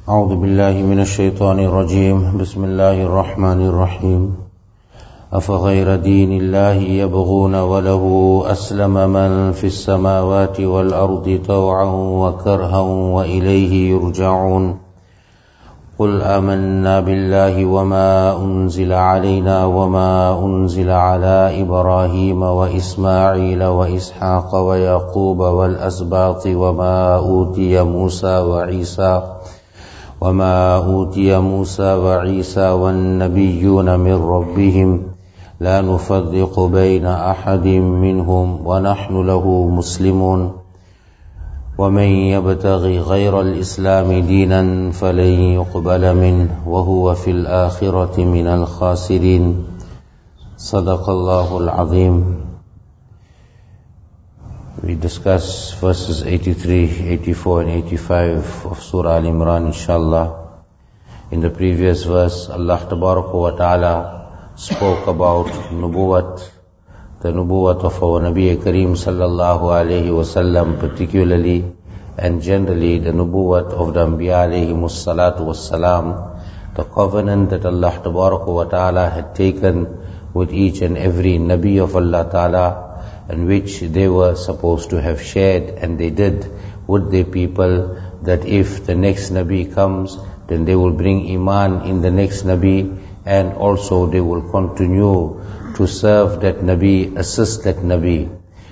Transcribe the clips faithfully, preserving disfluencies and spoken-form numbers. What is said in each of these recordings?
أعوذ بالله من الشيطان الرجيم بسم الله الرحمن الرحيم أفغير دين الله يبغون وله أسلم من في السماوات والأرض طوعا وكرها وإليه يرجعون قل آمنا بالله وما أنزل علينا وما أنزل على إبراهيم وإسماعيل وإسحاق ويعقوب والأسباط وما أوتي موسى وعيسى وما أوتي موسى وعيسى والنبيون من ربهم لا نفرق بين أحد منهم ونحن له مسلمون ومن يبتغي غير الإسلام دينا فلن يقبل منه وهو في الآخرة من الخاسرين صدق الله العظيم. We discuss verses eighty-three, eighty-four and eighty-five of Surah Al-Imran, inshallah. In the previous verse, Allah Tabaraka wa Ta'ala spoke about Nubuwat, the Nubuwat of our Nabi Kareem Sallallahu Alaihi Wasallam particularly, and generally the Nubuwat of the Anbiya Alayhimus Salatu Wassalam, the covenant that Allah Tabaraka wa Ta'ala had taken with each and every Nabi of Allah Ta'ala, and which they were supposed to have shared, and they did with their people, that if the next Nabi comes, then they will bring Iman in the next Nabi, and also they will continue to serve that Nabi, assist that Nabi.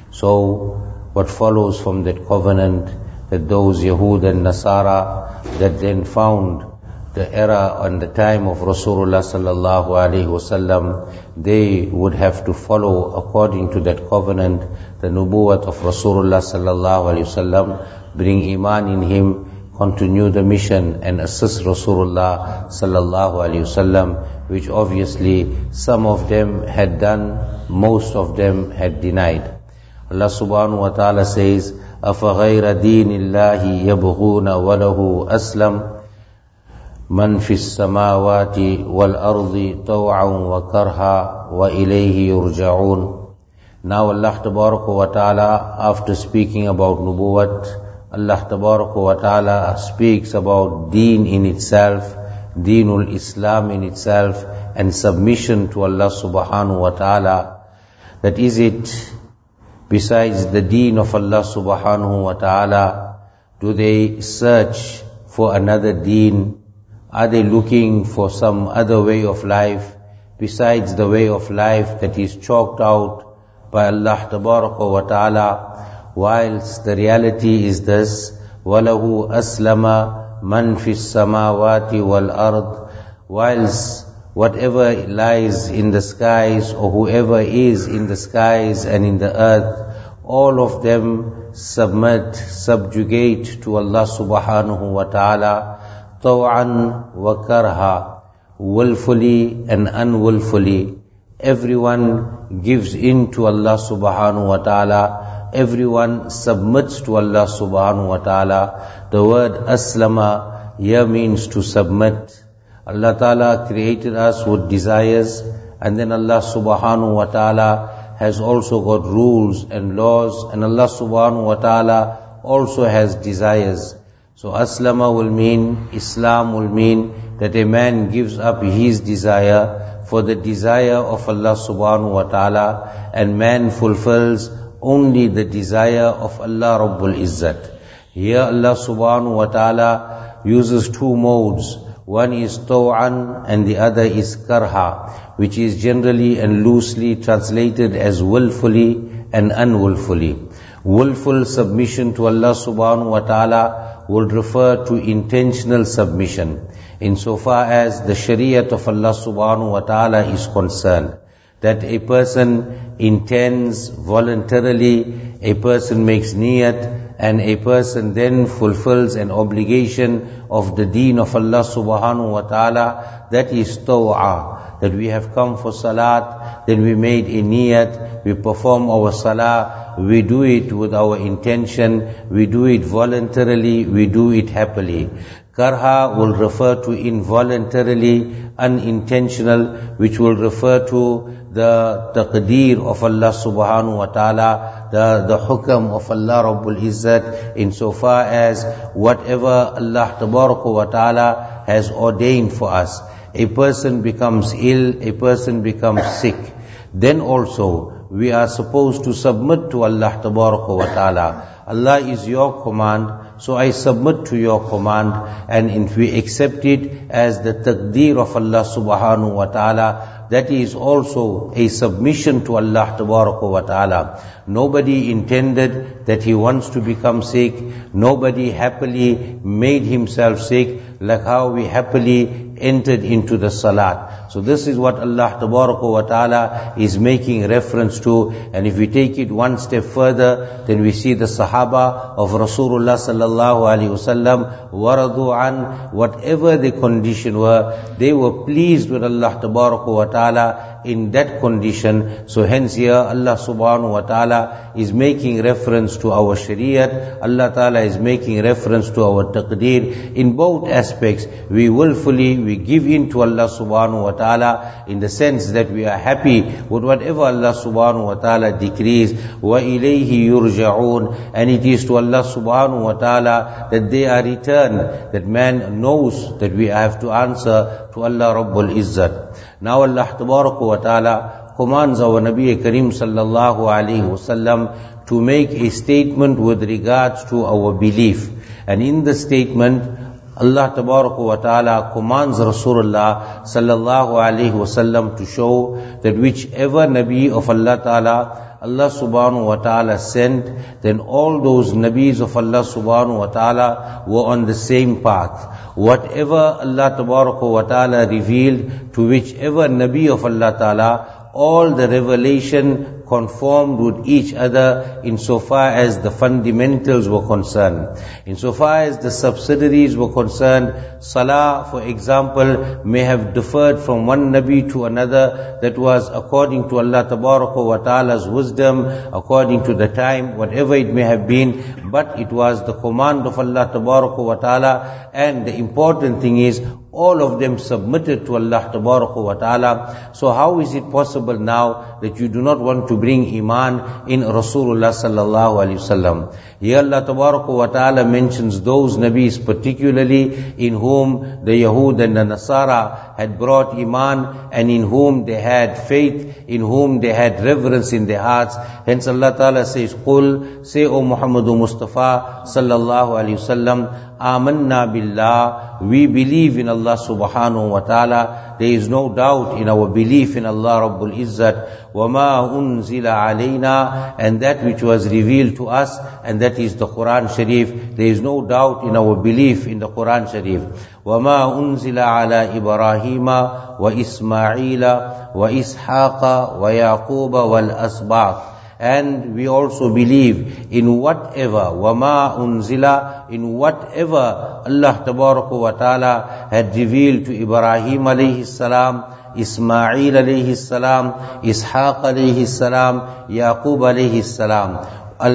So, what follows from that covenant, that those Yahud and Nasara that then found the era and the time of Rasulullah sallallahu alaihi wasallam, they would have to follow according to that covenant, the nubuwwat of Rasulullah sallallahu alaihi wasallam, bring iman in him, continue the mission and assist Rasulullah sallallahu alaihi wasallam, which obviously some of them had done, most of them had denied. Allah subhanahu wa ta'ala says, أَفَغَيْرَ دِينِ اللَّهِ يَبْغُونَ وَلَهُ أَسْلَمَ من في السماوات والأرض طوعا وكرها وإليه يرجعون. Now Allah Tabaraka wa Ta'ala, after speaking about Nubuwat, Allah Tabaraka wa Ta'ala speaks about Deen in itself, Deenul Islam in itself, and submission to Allah Subhanahu wa Ta'ala. That is it, besides the Deen of Allah Subhanahu wa Ta'ala, do they search for another Deen? Are they looking for some other way of life besides the way of life that is chalked out by Allah Tabaraka wa Ta'ala? Whilst the reality is this, وَلَهُ أَسْلَمَ مَنْ فِي السَّمَاوَاتِ وَالْأَرْضِ, whilst whatever lies in the skies or whoever is in the skies and in the earth, all of them submit, subjugate to Allah Subhanahu wa Ta'ala, طوعا وكرها, willfully and unwillfully. Everyone gives in to Allah subhanahu wa ta'ala. Everyone submits to Allah subhanahu wa ta'ala. The word aslama here means to submit. Allah ta'ala created us with desires, and then Allah subhanahu wa ta'ala has also got rules and laws, and Allah subhanahu wa ta'ala also has desires. So aslama will mean, Islam will mean that a man gives up his desire for the desire of Allah subhanahu wa ta'ala, and man fulfills only the desire of Allah Rabbul Izzat. Here Allah subhanahu wa ta'ala uses two modes. One is taw'an and the other is karha, which is generally and loosely translated as willfully and unwillfully. Willful submission to Allah subhanahu wa ta'ala would refer to intentional submission, insofar as the Shariat of Allah subhanahu wa ta'ala is concerned. That a person intends voluntarily, a person makes niyat, and a person then fulfills an obligation of the deen of Allah subhanahu wa ta'ala. That is taw'a, that we have come for salat, then we made a niyat, we perform our salah, we do it with our intention, we do it voluntarily, we do it happily. Karha will refer to involuntarily, unintentional, which will refer to the taqdeer of Allah subhanahu wa ta'ala, the, the hukam of Allah Rabbul Izzat, insofar as whatever Allah tabaraka wa ta'ala has ordained for us. A person becomes ill, a person becomes sick. Then also, we are supposed to submit to Allah tabaraka wa ta'ala. Allah is your command, so I submit to your command, and if we accept it as the taqdeer of Allah subhanahu wa ta'ala, that is also a submission to Allah tabaraka wa ta'ala. Nobody intended that he wants to become sick. Nobody happily made himself sick, like how we happily entered into the salat. So this is what Allah tabaraka wa ta'ala is making reference to. And if we take it one step further, then we see the Sahaba of Rasulullah sallallahu alaihi wasallam, waradu an, whatever the condition were, they were pleased with Allah tabaraka wa ta'ala in that condition. So hence here Allah subhanahu wa ta'ala is making reference to our shariat. Allah ta'ala is making reference to our taqdeer. In both aspects, we willfully, we give in to Allah subhanahu wa ta'ala in the sense that we are happy with whatever Allah subhanahu wa ta'ala decrees. Wa ilayhi yurja'un, and it is to Allah subhanahu wa ta'ala that they are returned, that man knows that we have to answer to Allah Rabbul Izzat. Now Allah tabaraka wa ta'ala commands our Nabi Kareem sallallahu alayhi wasallam to make a statement with regards to our belief. And in the statement, Allah tabaraka wa ta'ala commands Rasulullah sallallahu alayhi wasallam to show that whichever Nabi of Allah ta'ala Allah subhanahu wa ta'ala sent, then all those Nabis of Allah subhanahu wa ta'ala were on the same path. Whatever Allah tabaraka wa ta'ala revealed to whichever Nabi of Allah ta'ala, all the revelation conformed with each other insofar as the fundamentals were concerned. Insofar as the subsidiaries were concerned, Salah, for example, may have differed from one Nabi to another. That was according to Allah Tabaraka wa Ta'ala's wisdom, according to the time, whatever it may have been. But it was the command of Allah Tabaraka wa Ta'ala, and the important thing is, all of them submitted to Allah Tabaraka wa Ta'ala. So how is it possible now that you do not want to bring iman in Rasulullah sallallahu alaihi wasallam? Here Allah Tabaraka wa Ta'ala mentions those Nabis particularly in whom the Yahud and the Nasara had brought iman, and in whom they had faith, in whom they had reverence in their hearts. Hence Allah Ta'ala says, Qul, say O Muhammadu Mustafa sallallahu alaihi wasallam, Amanna billah, we believe in Allah subhanahu wa ta'ala. There is no doubt in our belief in Allah Rabbul Izzat. وَمَا أُنزِلَ عَلَيْنَا, and that which was revealed to us, and that is the Quran Sharif. There is no doubt in our belief in the Quran Sharif. وَمَا أُنزِلَ عَلَى إِبْرَاهِيمَ وَإِسْمَاعِيلَ وَإِسْحَاقَ وَيَعْقُوبَ وَالْأَسْبَاطِ. And we also believe in whatever, وَمَا أُنزِلَ, in whatever Allah Tabaraka wa Ta'ala had revealed to Ibrahim alayhi salam, Ismail alayhi salam, Ishaq alayhi salam, Yaqub alayhi salam.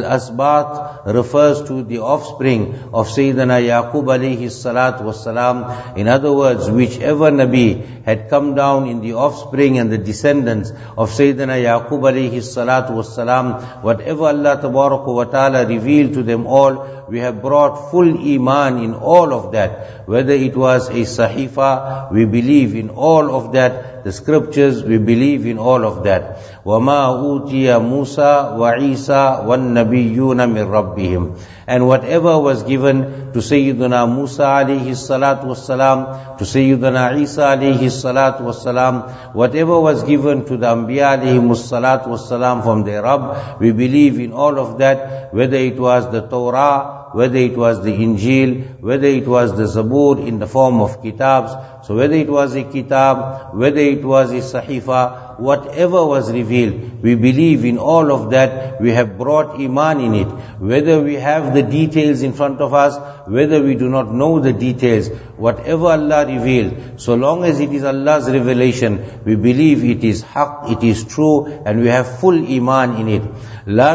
Al-Asbat refers to the offspring of Sayyidina Yaqub alayhi salatu wassalam. In other words, whichever Nabi had come down in the offspring and the descendants of Sayyidina Yaqub alayhi salatu wassalam, whatever Allah Tabaraka wa Ta'ala revealed to them all, we have brought full iman in all of that. Whether it was a sahifa, we believe in all of that. The scriptures, we believe in all of that. وَمَا أُوتِيَ مُوسَى وَعِيسَى وَالنَّبِيُّونَ مِنْ رَبِّهِمْ. And whatever was given to Sayyidina Musa alayhi salatu wassalam, to Sayyidina Isa alayhi salatu wassalam, whatever was given to the Anbiya alayhi salatu wassalam from their Rabb, we believe in all of that, whether it was the Torah, whether it was the Injil, whether it was the Zabur in the form of kitabs. So whether it was a kitab, whether it was a sahifa, whatever was revealed, we believe in all of that. We have brought iman in it. Whether we have the details in front of us, whether we do not know the details, whatever Allah revealed, so long as it is Allah's revelation, we believe it is haqq, it is true, and we have full iman in it. لا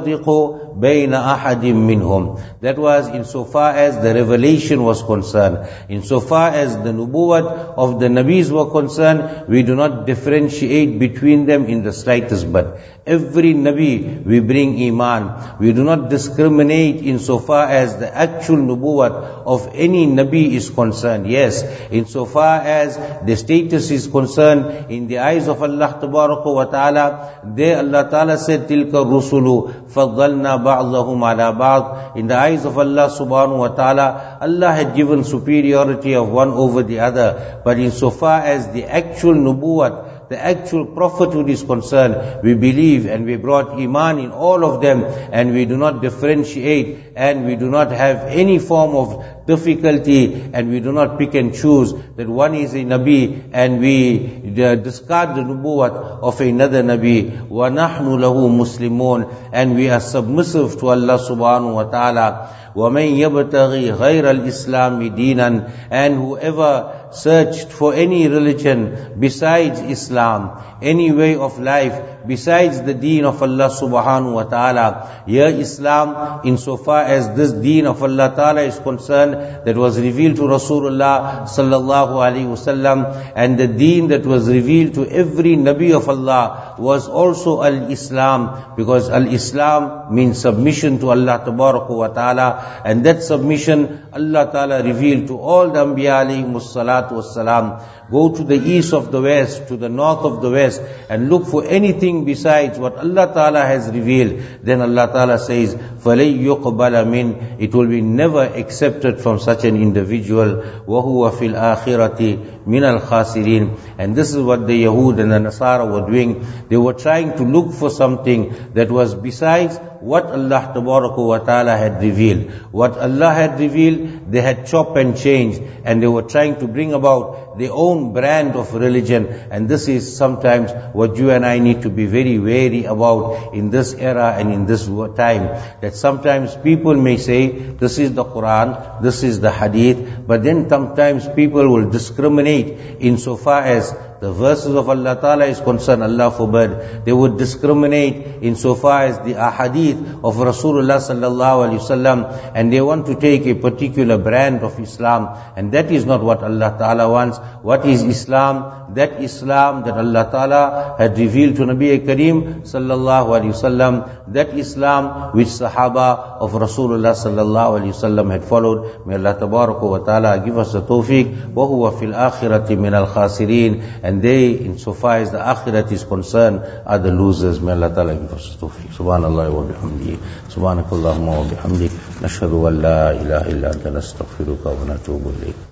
نفرق بين أحد منهم. That was insofar as the revelation was concerned. Insofar as the nubuwwat of the Nabis were concerned, we do not differentiate between them in the slightest but. Every Nabi we bring Iman. We do not discriminate insofar as the actual nubuwwat of any Nabi is concerned. Yes, insofar as the status is concerned in the eyes of Allah Tabaraka wa Ta'ala, there Allah Ta'ala said, Tilka rusulu faddalna ba'dahum ala ba'd. In the eyes of Allah Subhanahu wa Ta'ala, Allah had given superiority of one over the other. But insofar as the actual nubuwwat, the actual prophethood is concerned, we believe and we brought Iman in all of them, and we do not differentiate, and we do not have any form of difficulty, and we do not pick and choose that one is a Nabi and we uh, discard the nubuwwat of another Nabi. وَنَحْنُ لَهُ مُسْلِمُونَ, and we are submissive to Allah Subhanahu wa Ta'ala. وَمَنْ يَبْتَغِي غَيْرَ الْإِسْلَامِ دِينًا, and whoever searched for any religion besides Islam, any way of life besides the deen of Allah Subhanahu wa Ta'ala. Here Islam, insofar as this deen of Allah Ta'ala is concerned, that was revealed to Rasulullah Sallallahu Alaihi Wasallam, and the deen that was revealed to every Nabi of Allah was also Al-Islam, because Al-Islam means submission to Allah Tabaraka wa Ta'ala, and that submission Allah Ta'ala revealed to all the Anbiya alayhimus salatu wassalam. Go to the east of the west, to the north of the west, and look for anything besides what Allah Ta'ala has revealed. Then Allah Ta'ala says, فَلَيْ يُقْبَلَ مِنْ, it will be never accepted from such an individual. وَهُوَ فِي الْآخِرَةِ مِنَ الْخَاسِرِينَ. And this is what the Yahud and the Nasara were doing. They were trying to look for something that was besides what Allah Tabaraka wa Ta'ala had revealed. What Allah had revealed, they had chopped and changed, and they were trying to bring about their own brand of religion. And this is sometimes what you and I need to be very wary about in this era and in this time. That sometimes people may say, this is the Quran, this is the Hadith, but then sometimes people will discriminate insofar as the verses of Allah Ta'ala is concerned. Allah forbid. They would discriminate insofar as the ahadith of Rasulullah Sallallahu Alaihi Wasallam, and they want to take a particular brand of Islam, and that is not what Allah Ta'ala wants. What is Islam? That Islam that Allah Ta'ala had revealed to Nabi Kareem Sallallahu Alaihi Wasallam, that Islam which Sahaba of Rasulullah Sallallahu Alaihi Wasallam had followed. May Allah Tabaraka wa Ta'ala give us the tawfiq. وَهُوَ فِي الْآخِرَةِ مِنَ الْخَاسِرِينَ. And they, insofar as the akhirat is concerned, are the losers. May Allah Ta'ala give us the tawfiq. Subhanallah wa bihamdihi. Subhanakallahumma wa bihamdik. Nashhadu an la ilaha illa anta nastaghfiruka wa natubu ilayk.